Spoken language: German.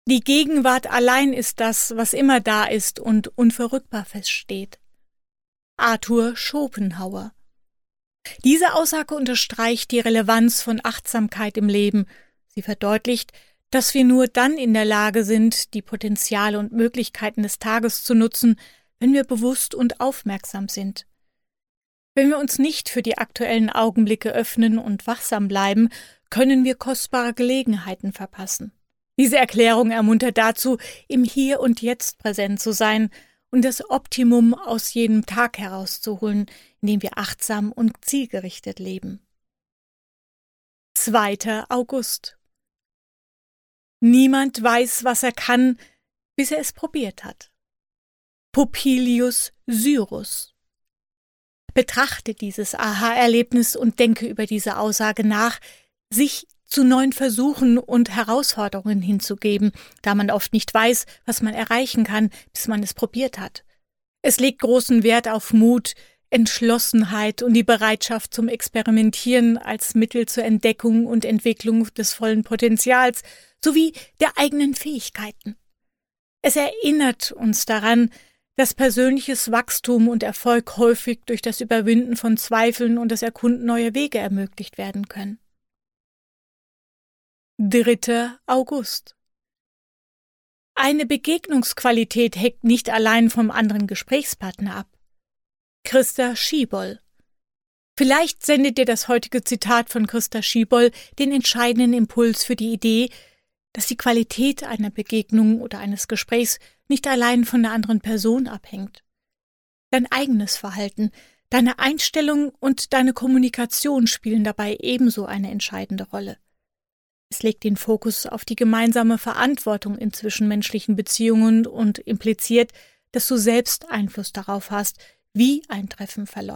Die Gegenwart allein ist das, was immer da ist und unverrückbar feststeht. Arthur Schopenhauer. Diese Aussage unterstreicht die Relevanz von Achtsamkeit im Leben. Sie verdeutlicht, dass wir nur dann in der Lage sind, die Potenziale und Möglichkeiten des Tages zu nutzen, wenn wir bewusst und aufmerksam sind. Wenn wir uns nicht für die aktuellen Augenblicke öffnen und wachsam bleiben, können wir kostbare Gelegenheiten verpassen. Diese Erklärung ermuntert dazu, im Hier und Jetzt präsent zu sein und das Optimum aus jedem Tag herauszuholen, indem wir achtsam und zielgerichtet leben. 2. August. Niemand weiß, was er kann, bis er es probiert hat. Popilius Syrus. Betrachte dieses Aha-Erlebnis und denke über diese Aussage nach, sich zu neuen Versuchen und Herausforderungen hinzugeben, da man oft nicht weiß, was man erreichen kann, bis man es probiert hat. Es legt großen Wert auf Mut, Entschlossenheit und die Bereitschaft zum Experimentieren als Mittel zur Entdeckung und Entwicklung des vollen Potenzials sowie der eigenen Fähigkeiten. Es erinnert uns daran, dass persönliches Wachstum und Erfolg häufig durch das Überwinden von Zweifeln und das Erkunden neuer Wege ermöglicht werden können. 3. August. Eine Begegnungsqualität hängt nicht allein vom anderen Gesprächspartner ab. Christa Schieboll. Vielleicht sendet dir das heutige Zitat von Christa Schieboll den entscheidenden Impuls für die Idee, dass die Qualität einer Begegnung oder eines Gesprächs nicht allein von der anderen Person abhängt. Dein eigenes Verhalten, deine Einstellung und deine Kommunikation spielen dabei ebenso eine entscheidende Rolle. Es legt den Fokus auf die gemeinsame Verantwortung in zwischenmenschlichen Beziehungen und impliziert, dass du selbst Einfluss darauf hast, wie ein Treffen verläuft.